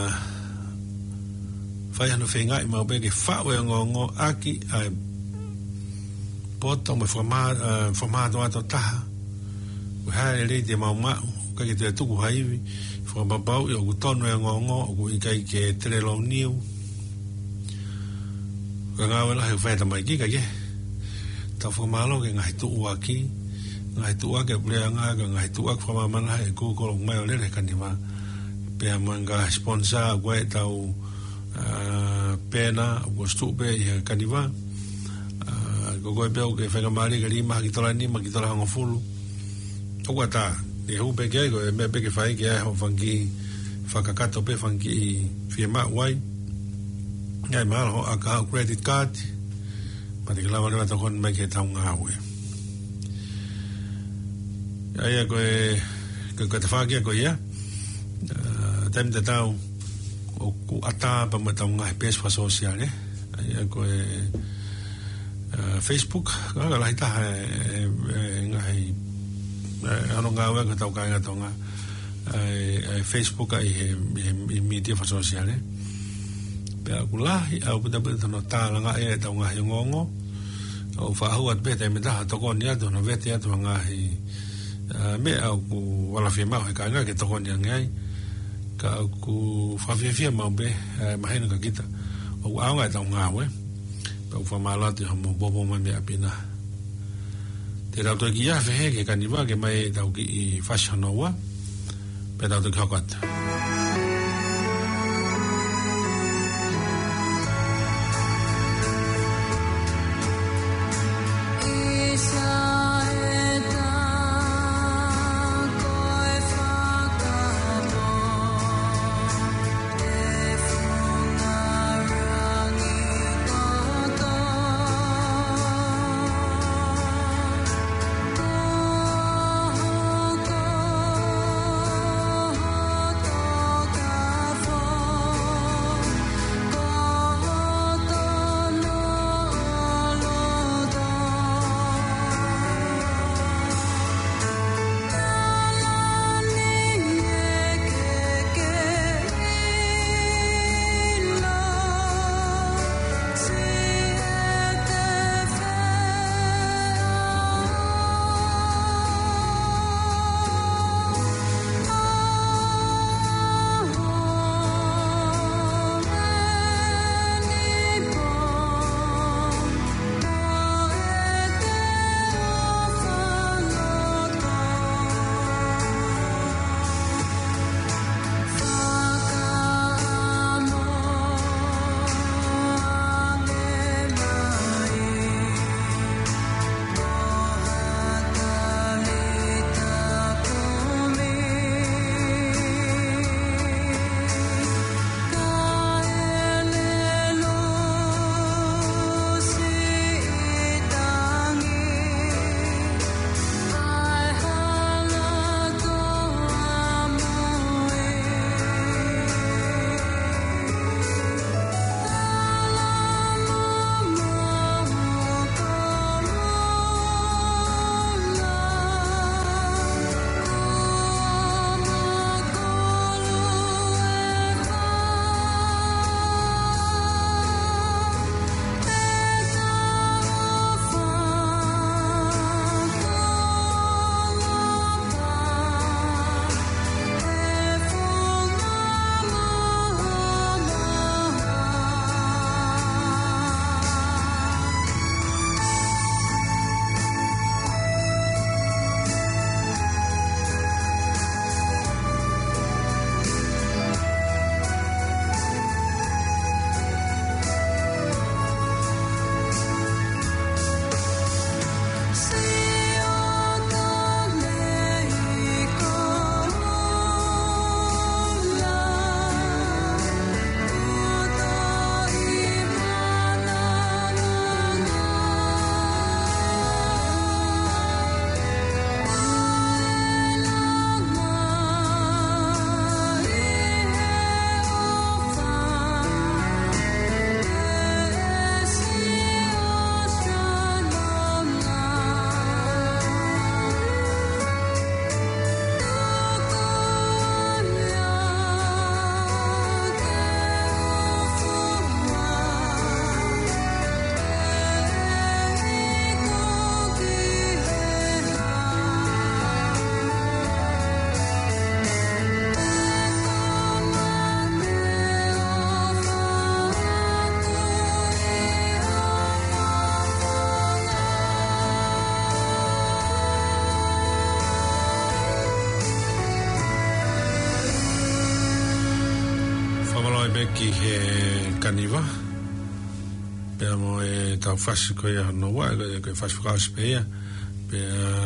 fai ano whenga i mau beke whaue ngongo aki ai poto me whamado ato taha u hae rei te mau mau ka ke te tuku haiwi whamabau i o kutonu e ngongo o ku ikai ke tere lau niu ka ngā wela he whaeta mai ki ka ke ta whamalo ke ngahi tu uaki ngahi tu uaki e pulea ngā ka ngahi tu uaki whamamana e kukolo mai o lere kanima pe manga sponsor gwe tau pena o stupe i kaniva go go be o ke fenga mari ke lima ki tola ni ma ki tola ngo fulu o gata e hu be ke go e me be ke fai ke ho fangi fakakato pe fangi firma wai ngai mal ho aka credit card pa de la vale ta kon me ke tau nga we ai go e ko te fa ke go ya tem de tau o ku ata pa mata nga pes fa social eh ai ko e Facebook ga la ita nga ai ano nga wa ka tau ka nga tonga ai Facebook ai media fa social eh pe ku la au puta puta no ta nga e tau nga ngongo o fa hu at beta me da to kon ya do no vete ya to nga ai me au ku wala fia mau he ka nga ke toko ni ngai ka ku fa fia fia mau be mahina ka kita o au ngai tau ngā we pa u fa mala te mo bobo mai me apina te rau to ki ya fe he ke kaniva ke mai tau ki i fashion wa pe tau te kakata ki he kaniva pe mo e tau fasi ko ia no wa ko fasi ko spea pe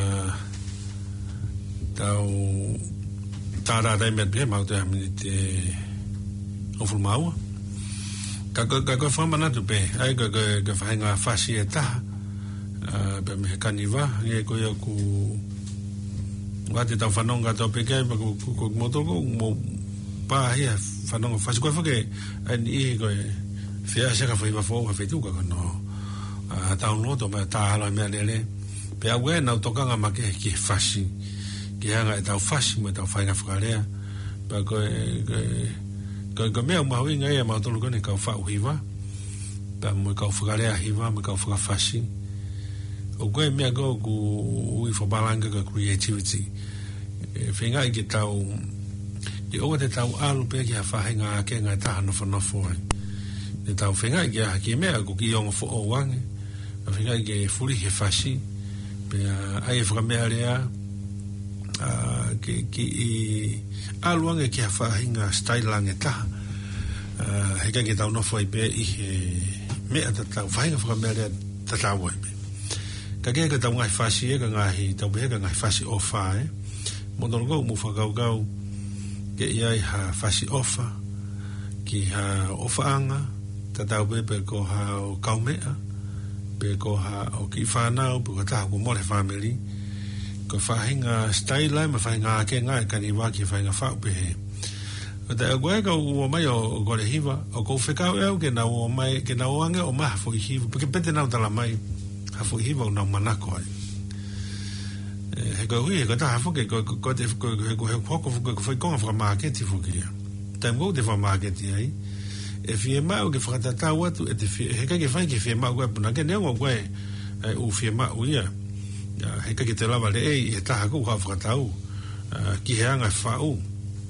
tau tara dai met be mau te minute o fulmau ka ka ka fa mana tu pe ai ka ka ka fa nga fasi eta pe me kaniva e ko ia ku wa te tau fanonga to pe ke ko ko moto ko mo pa ia fanonga fasi ko fa ke ani e ko fia se ka fa va fo fa tu ka no a download o ma ta la me le pe awe na to ka ma ke ki fasi ki anga tau fasi mo tau fa nga fa le pa ko ko ko me ma wi nga ia ma to lu ko ne ka fa hiva pa mo ka fa le hiva mo ka fa fasi o koe mea ko ku ui whabalanga ka creativity e whenga i ke tau i oa te tau alu pia ki ha whahenga ke ngai taha no whanofo ai te tau whenga i ke ha ki mea ko ki onga fo o wange a whenga i ke furi he whasi pia ai e whakamea rea ki i alu wange ki ha whahenga style lange taha heka ke tau nofo ai pia i he mea ta tau whahenga whakamea rea ta tau ai pia ka ke ka tau ngai whasi e ka ngahi tau behe ka ngai whasi o whae motono kou mu whakau kau ke iai ha whasi ofa ki ha ofaanga ta tau pe pe ko ha o kaumea pe ko ha o ki whanau pe ko taha ko mole family ko whahinga style ma whahinga ke ngai ka ni waki whahinga whau pe he o te agua ka o mai o gore hiva o ko whekau eo ke na o mai ke na o ange o maha fo i hiva pe ke pete nau tala mai ha fo i hiva o nau manako ai he ko hui he ko taha fo ke ko ko te ko ko he ko ko ko foi konga fra market fo ke tem go de fra market ai e fie ma o ke fra tata watu e te fie he ka ke fai ke fie ma go puna ke ne go go e o fie ma o ia he ka ke te lava le e e taha ko ha fra tau ki he anga fa o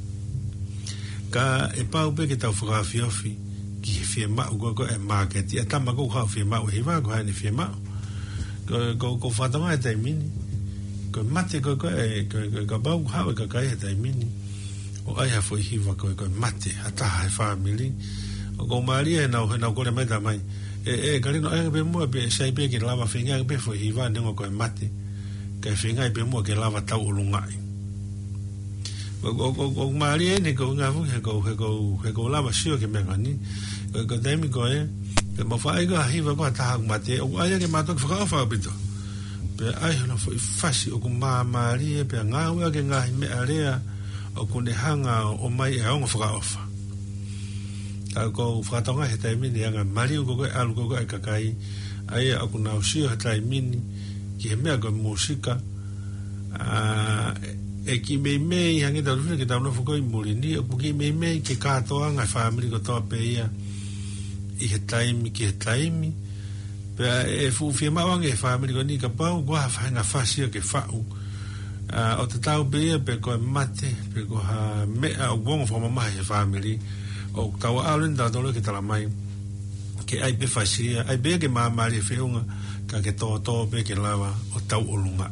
ka e pa o pe ke tau fra fiofi ki fie ma go go e market e tama go ha fie ma o he va go ha ni fie ma ko ko fa tama e te mini ko mate ko ko e ko ko bau ha ko ka e tai mini o ai ha foi hiva ko ko mate ata ha family o ko maria na o na ko le mai da mai e e kali no e be mo be sai be ke lava finga be foi hiva ne ko mate ka finga be mo ke lava tau lungai o o o maria ne ko nga fu ko ko ko lava sio ke me ngani ko dai mi ko e ke mo fa ai ga hiva ko ta mate o ai ke mato fa fa bito pe ai no foi fasi o ku mama ri pe nga wa ke nga me area o ku ne hanga o mai e onga fra ofa ka ko fra tonga he tai mini nga mari o ko alu ko ka kai ai a ku na usi he tai mini ki me ko musika a e ki me me hangi da lu ke da no fo ko i mulini o ki me me ke ka to nga family ko to pe ia i he tai mi ki he tai mi pe e fu fie mawang e family ko ni ka pau go ha fa na fasi ke fa u o te tau be pe ko mate pe ko ha me a wong fo mama e family o tau alen da dolo ke tala mai ke ai pe fasi ai be ke mama le fe unga ka ke to to pe ke lava o tau olunga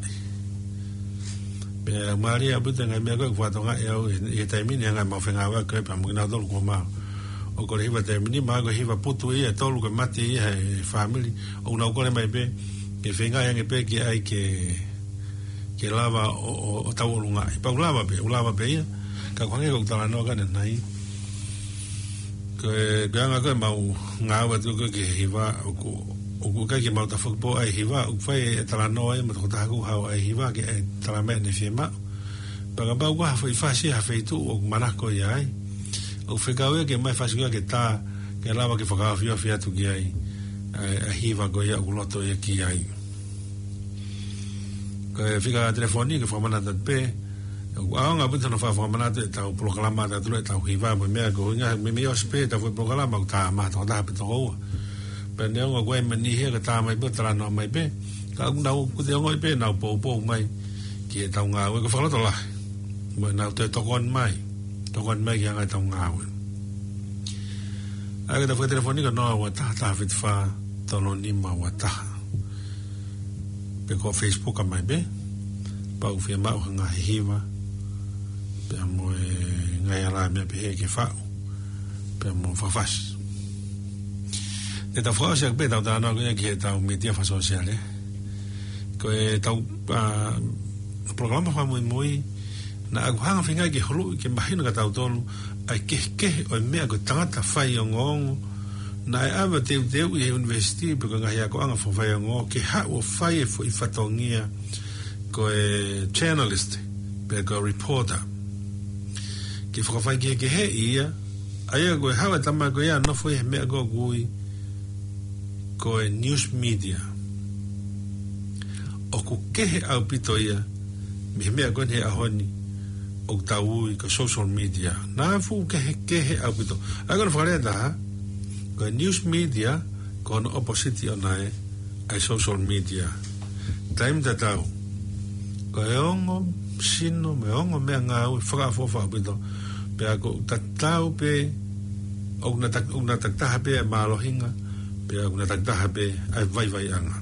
pe maria buta ngai me ko fa tonga e e taimi ni nga ma fenga wa ke pa mo na dolo ko ma o ko hiva te mini ma ko hiva putu ia tolu ko mati ia family o na ko le mai pe ke fenga yang pe ki ai ke ke lava o o tau lunga pa lava pe lava pe ia ka ko nge ko tala no ka nai ke ganga ko ma nga wa tu ko ke hiva o ko o ko ka ke ma ta fo ai hiva o fai tala no ai ma ko ta ko ha ai hiva ke tala me ne fema pa ga ba wa fa fasi ha feitu o mana ko ia ai o whekawe ke mai whasikuia ke tā ke lawa ke whakawhia whia tu ki ai a hiva ko ia uloto ia ki ai ke whika telefoni ke whamanata pe o aonga puta no whamanata e tau proklama ta tulu e tau hiva po mea ko inga me me os pe tau whi proklama ko tā mata o tā pita hoa pe ne onga koe mani hea ke tā mai pe tala no mai pe ka un nau kute onga i pe nau pou pou mai ki e tau ngā ue ko whakaloto lai mo nau te tokon mai tokon mai ki anga tau ngawe. Aga ta fwe telefonika noa wa taha taha fitfa tono nima wa taha. Pe ko Facebook a mai be, pa u fia mau hanga hihiwa, pe amo e ngai ala mea pe he ke whau, pe amo whawhas. Te tau whau siak pe tau ta anoa kuia ki he tau media wha sosiale. Ko e tau programa wha mui mui, na aku hanga whingai ki holu ke mahina ka tau tolu ai kehe kehe o mea ko tangata whai o ngongo na e awa teu teu i he university pe ko ngahi ako anga fo whai o ngongo ke ha o whai e fo i whatongia ko e journalist pe ko reporter ke whakawhai ke ke he ia ai a ko e hawa tama ko ia no fo i he mea ko gui ko e news media o ko kehe au pito ia mi he mea ko he ahoni o tau i ka social media na fu ke ke au pito agora fare da ko news media ko no opposite ona e ai social media time ta tau ko e ongo sino me ongo me nga u fra fo fa bito pe ako ta tau pe o na ta o na ta ta pe ma lo hinga pe o na ta ta pe ai vai vai anga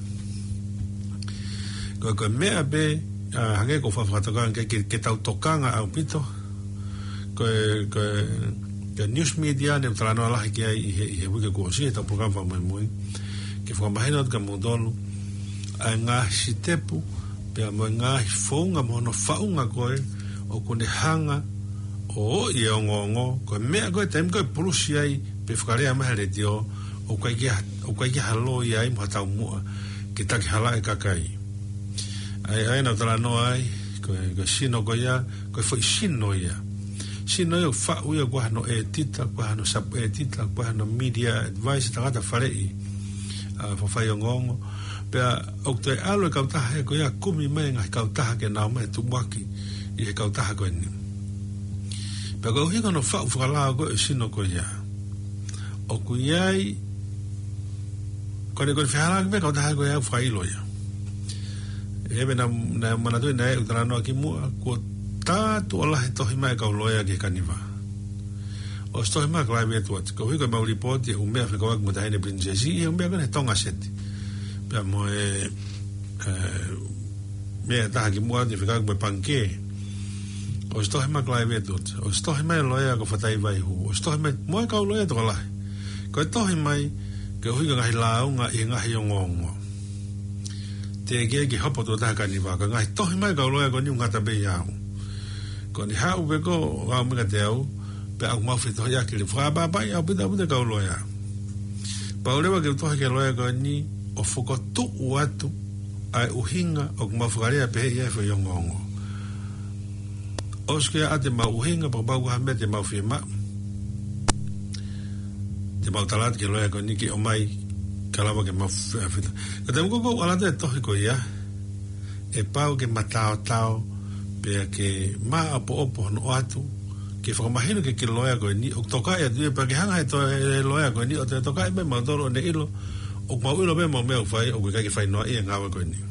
ko ko me abe hange ko fa fa to kan ke ke tau tokanga au pito ko ko ke news media ne tra no la ke ai he wi ko si ta program fa mo mo ke fa ma hena ka mo dolo nga sitepu pe mo nga fonga mo no faunga ko o ko ne hanga o ye ngongo ko me ko tem ko pulusi ai pe fkare ma hele dio o ko ke o ko ke halo ia i mo ta mo ke ta ke hala ka kai ai ai na tra no ai ko ko sino ko ya ko foi sino ya sino yo fa u yo no e tita ko no sap e tita ko no media advice ta ta fare i a fa fa yo ngongo pe o te alo ka ta he ko ya kumi me nga ka ta ke na me tu maki i ka ta ko ni pe ko hi no fa fa la ko sino ko ya o ku yai ko ne ko fa la me ka ta ko ya fa i lo ya e be na na mana tu na e tra no ki mu ko ta tu ala to hi mai ka lo ya ke kaniva o sto hi mai ka me tu ko hi ko ma report e u me fa ko mo ta ne princesi e u me ko ne tonga set pe mo e me ta ki mo de fa ko panke o sto hi mai ka me tu o sto hi mai lo ya ko fa tai vai hu o sto hi mai mo ka lo ya to la ko to hi mai ke hui ka ngai la nga e nga hi ngongo te ke ki hopo to ta ka ni va ka ngai to hi mai ka lo ya ko ni nga ta be ya ko ni ha u be ko ga me ka te au pe au ma fe to ya ki le fra ba ba ya bu da bu da ka lo ya pa o le ba ke to ke lo ya ko ni o foko tu watu ai uhinga o ma fugarea pe ya fe yo ngongo oske ate ma uhinga pa ba wa me te ma fe ma te ma talat ke lo ya ko ni ki o mai kalaba ke ma fe ka te ko ko ala te to ko ya e pa o ke matao tao pe ke ma apo opo no atu ke fa mahino ke ke loya ko ni o toka e due pa ke hanga to loya ko ni o te toka e me ma dolo ne ilo o ma ilo be mo me o fai o ke ke fai no e nga ko ni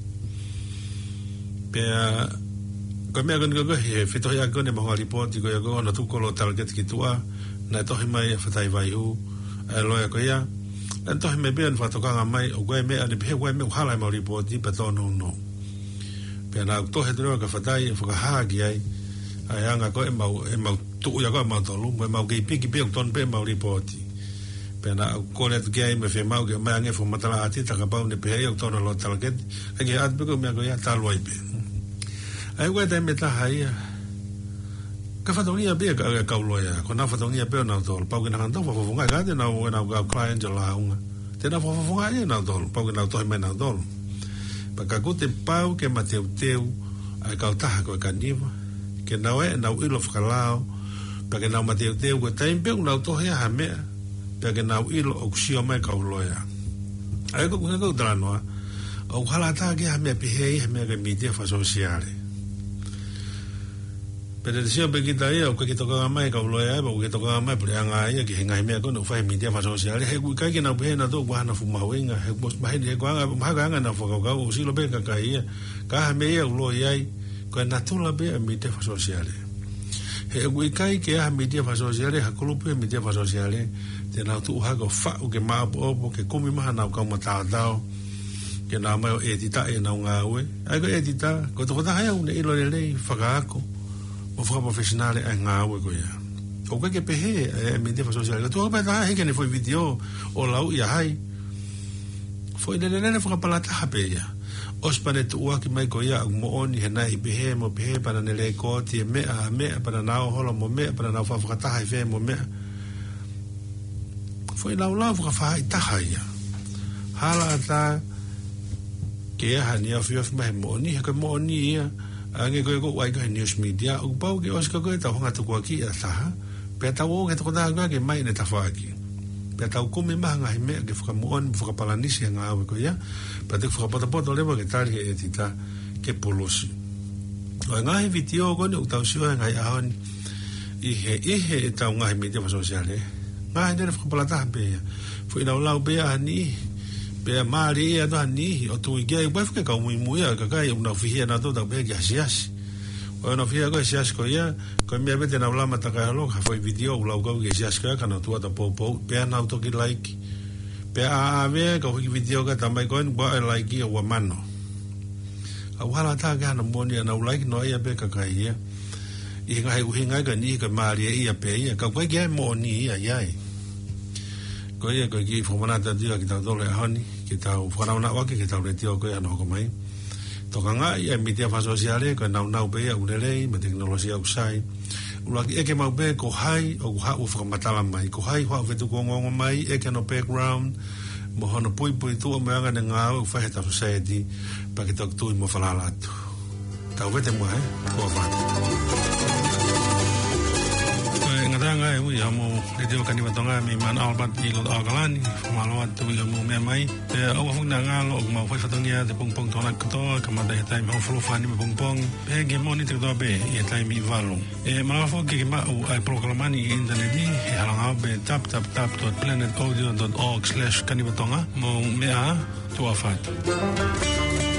pe ko me ko ni ko he fito ya ko ne mo report ko ya ko no tu ko lo target ki tua na to mai fa tai vai u loya ko ya en to me be en fa toka nga mai o ko me ani be ko me hala mo report ti pa to no no pe na to he dro ka fatai fo ka ha gi ai ai anga ko e mau e mau tu ya ko mau to lu mo mau ge piki pe ton pe mau ripoti pe na ko le ge me fe mau ge ma nge fo matala ati ta ka pa ne pe yo to no lo tal ge ge at be ko me ko ya tal wai pe ai wa ta me ta hai ka fa tonia be ka ka lo ya ko na fa tonia pe na to pa ge na to fo fo nga ga de na wo na ga client la unga te na fo fo nga na to pa ge na to me na to pa ka ko te pau ke mateu teu ai ka ta ko ka niva ke na e na ilo fkalao pa ke na mateu teu ko tempe na to he ha me pa ke na ilo oksio me ka uloya ai ko ko ko drano o hala ta ke ha me pe he me ke mi te fa sociale pero decía pe kita ia o ke to ka mai ka uloya ba ke to ka mai pre anga ia ke ngai me ko no fa mi te fa sociale he ku ka ke na pe na to wa na fu ma wenga he bos ba he ko anga ma ga anga na fo ka o si lo be ka ka ia ka ha me ia ulo ia ko na to la be mi te fa sociale he ku kai ke ha mi te fa sociale ha ko lo pe mi te fa sociale te na tu ha ko fa o ke ma o ke ko mi ma na ka ma ta da ke na ma e ti ta e na nga we ai ko e ti ta ko to ta ha un e lo le fa ka ko o fa professionale e nga we ko ya o ke pe he e mi te fa sociale to ba ta he ke ne foi video o la u ya hai foi de le le fa pa la ta pe ya os pane tu wa ki mai ko ya mo oni he nai pe he mo pe para ne le ko ti me a me para na o holo mo me para na fa fa ta hai fe mo me foi la la fa fa ta hai ya hala ta ke ha ni of of mai mo ni he ko mo ni ya ange ko ko wai ko news media o pau ke os ko ko ta honga tu ko ki ya ta pe ta wo ke to da ga ke mai ne ta fa ki pe ta ko me ma nga me ke fa mo on fa pa la ni si nga ko ya pe te fa pa ta po to le ke ta ke ti ta ke polosi o nga he video ko ne u ta si nga ya on i he i he ta nga me te fa sociale nga ne fa pa la ta pe ya foi na la be ani pe mari e do ni o tu ge ba fu ke ka mu mu ya ka ka una fihia na do da be ge sias o no fihia ko sias ko ya ko me be na ula mata ka lo ka foi video ula ko ge sias ka ka no tu da po po pe na auto ki like pe a ave ko ki video ka tamai ko ba like o mano a wala ta ga no mo ni na like no ya be ka ka ya i ngai u hinga ka ni ka mari e ia pe ia ka ko ge mo ni ia ia ko ia ko ki fo mana ta dia ki ta dole hani ki ta fora una wa ki ta le tio ko ya no ko mai to ka nga ia media fa sociale ko na na be ya unele me teknologia usai ula ki e ke mau be ko hai o ha u fo matala mai ko hai ho vetu ko ngo mai e ke no background mo hono pui pui tu me nga nga u fa ta society pa ki to tu mo fa la tu ta vete mo hai ko fa ngada e ui amo e teo kani watonga mi man albat i lo agalani malo atu i amo me mai e au fu na ngalo o ma foi fatongia de pong pong tona kato kama da time ho flo fani me pong pong e ge monitor do be e time i valo e ma fo ke ma u ai programani internet ni e halanga be tap tap tap dot planet audio dot org slash kani watonga mo me a tu afat